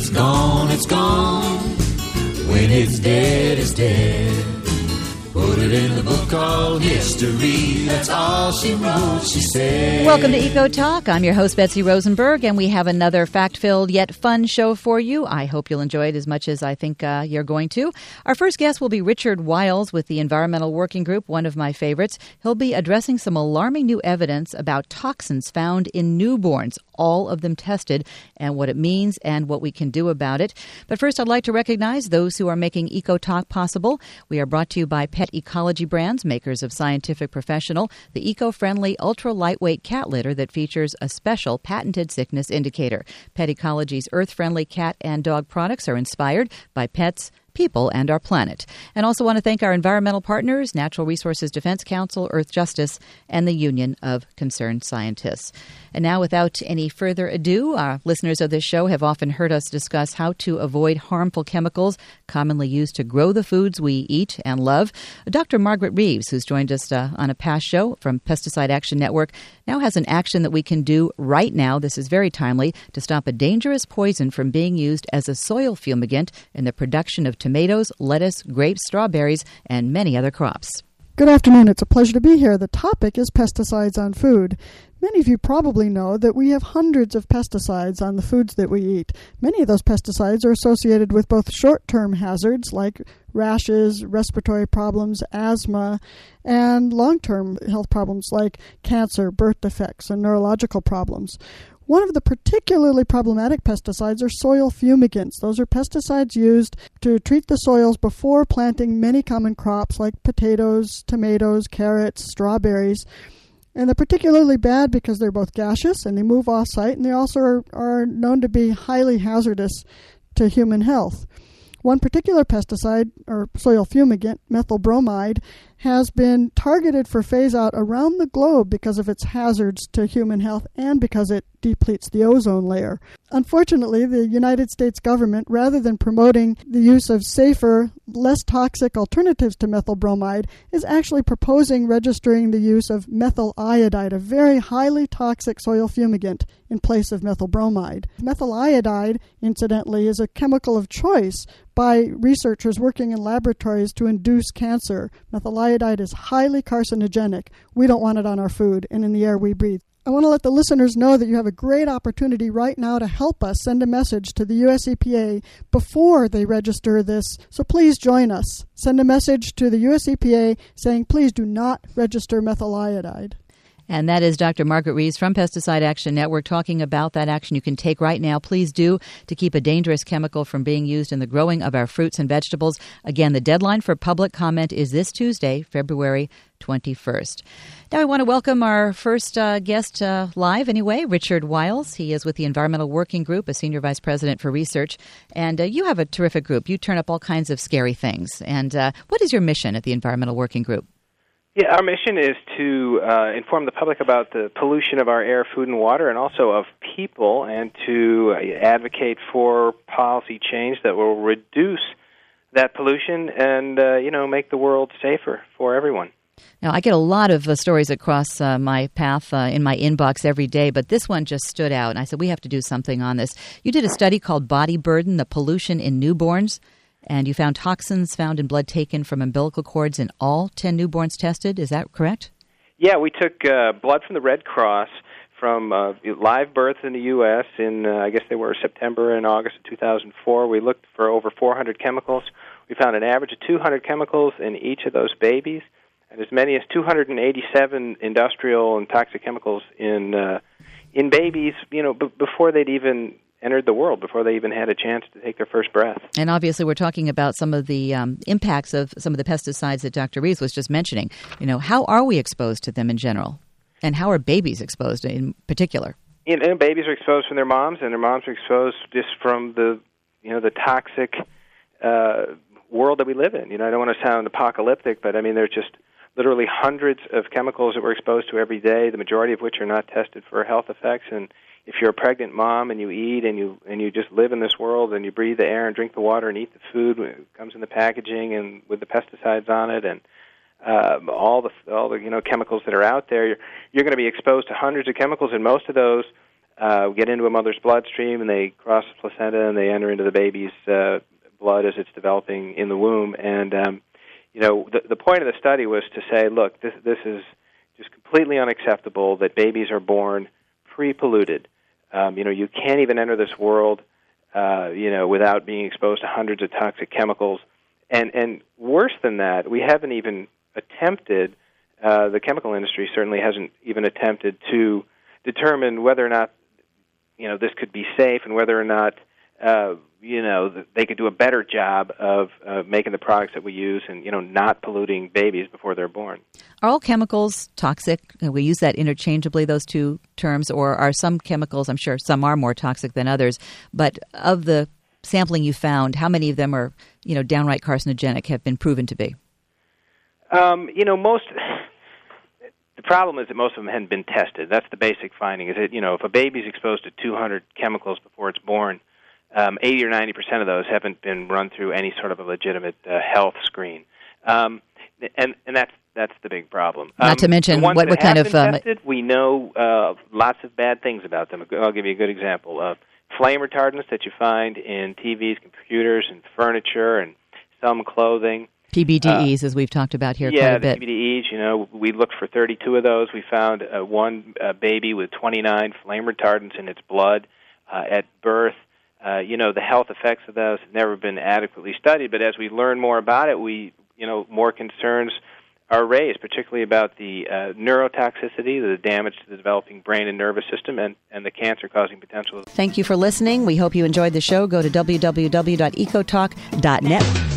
it's gone, it's gone. When it's dead, it's dead. Put it in the book called history. That's all she wrote, she said. Welcome to Eco Talk. I'm your host, Betsy Rosenberg, and we have another fact-filled yet fun show for you. I hope you'll enjoy it as much as I think you're going to. Our first guest will be Richard Wiles with the Environmental Working Group, one of my favorites. He'll be addressing some alarming new evidence about toxins found in newborns, all of them tested, and what it means and what we can do about it. But first, I'd like to recognize those who are making Eco Talk possible. We are brought to you by Pet Ecology Brands, makers of Scientific Professional, the eco-friendly, ultra-lightweight cat litter that features a special patented sickness indicator. Pet Ecology's earth-friendly cat and dog products are inspired by pets, people, and our planet. And also want to thank our environmental partners, Natural Resources Defense Council, Earth Justice, and the Union of Concerned Scientists. And now, without any further ado, our listeners of this show have often heard us discuss how to avoid harmful chemicals commonly used to grow the foods we eat and love. Dr. Margaret Reeves, who's joined us on a past show from Pesticide Action Network, now has an action that we can do right now, this is very timely, to stop a dangerous poison from being used as a soil fumigant in the production of tomatoes, lettuce, grapes, strawberries, and many other crops. Good afternoon. It's a pleasure to be here. The topic is pesticides on food. Many of you probably know that we have hundreds of pesticides on the foods that we eat. Many of those pesticides are associated with both short-term hazards like rashes, respiratory problems, asthma, and long-term health problems like cancer, birth defects, and neurological problems. One of the particularly problematic pesticides are soil fumigants. Those are pesticides used to treat the soils before planting many common crops like potatoes, tomatoes, carrots, strawberries. And they're particularly bad because they're both gaseous and they move off-site, and they also are known to be highly hazardous to human health. One particular pesticide, or soil fumigant, methyl bromide, has been targeted for phase-out around the globe because of its hazards to human health and because it depletes the ozone layer. Unfortunately, the United States government, rather than promoting the use of safer, less toxic alternatives to methyl bromide, is actually proposing registering the use of methyl iodide, a very highly toxic soil fumigant, in place of methyl bromide. Methyl iodide, incidentally, is a chemical of choice by researchers working in laboratories to induce cancer. Methyl iodide is highly carcinogenic. We don't want it on our food and in the air we breathe. I want to let the listeners know that you have a great opportunity right now to help us send a message to the U.S. EPA before they register this. So please join us. Send a message to the U.S. EPA saying, please do not register methyl iodide. And that is Dr. Margaret Reeves from Pesticide Action Network talking about that action you can take right now. Please do, to keep a dangerous chemical from being used in the growing of our fruits and vegetables. Again, the deadline for public comment is this Tuesday, February 21st. Now I want to welcome our first guest live anyway, Richard Wiles. He is with the Environmental Working Group, a Senior Vice President for Research. And you have a terrific group. You turn up all kinds of scary things. And what is your mission at the Environmental Working Group? Yeah, our mission is to inform the public about the pollution of our air, food, and water, and also of people, and to advocate for policy change that will reduce that pollution and, make the world safer for everyone. Now, I get a lot of stories across my path in my inbox every day, but this one just stood out, and I said, we have to do something on this. You did a study called Body Burden, the Pollution in Newborns, and you found toxins found in blood taken from umbilical cords in all 10 newborns tested. Is that correct? Yeah, we took blood from the Red Cross from live birth in the U.S. in, I guess they were September and August of 2004. We looked for over 400 chemicals. We found an average of 200 chemicals in each of those babies, and as many as 287 industrial and toxic chemicals in babies, before they'd even entered the world, before they even had a chance to take their first breath. And obviously we're talking about some of the impacts of some of the pesticides that Dr. Reeves was just mentioning. How are we exposed to them in general? And how are babies exposed in particular? Babies are exposed from their moms, and their moms are exposed just from the toxic world that we live in. I don't want to sound apocalyptic, but there's just literally hundreds of chemicals that we're exposed to every day, the majority of which are not tested for health effects. And if you're a pregnant mom and you eat and you just live in this world and you breathe the air and drink the water and eat the food, it comes in the packaging and with the pesticides on it and all the chemicals that are out there, you're going to be exposed to hundreds of chemicals, and most of those get into a mother's bloodstream, and they cross the placenta, and they enter into the baby's blood as it's developing in the womb. And the point of the study was to say, look, this is just completely unacceptable that babies are born pre-polluted. You can't even enter this world, without being exposed to hundreds of toxic chemicals. And worse than that, we haven't even attempted, the chemical industry certainly hasn't even attempted to determine whether or not, this could be safe and whether or not, they could do a better job of making the products that we use and, not polluting babies before they're born. Are all chemicals toxic? We use that interchangeably, those two terms, or are some chemicals, I'm sure some are more toxic than others, but of the sampling you found, how many of them are, downright carcinogenic, have been proven to be? The problem is that most of them hadn't been tested. That's the basic finding, is that, if a baby's exposed to 200 chemicals before it's born, 80 or 90% of those haven't been run through any sort of a legitimate health screen. And that's the big problem. Not to mention what kind of... tested, we know lots of bad things about them. I'll give you a good example. Flame retardants that you find in TVs, computers, and furniture, and some clothing. PBDEs, as we've talked about here quite a bit. Yeah, the PBDEs, we looked for 32 of those. We found one baby with 29 flame retardants in its blood at birth. The health effects of those have never been adequately studied, but as we learn more about it, more concerns are raised, particularly about the neurotoxicity, the damage to the developing brain and nervous system, and the cancer-causing potential. Thank you for listening. We hope you enjoyed the show. Go to www.ecotalk.net.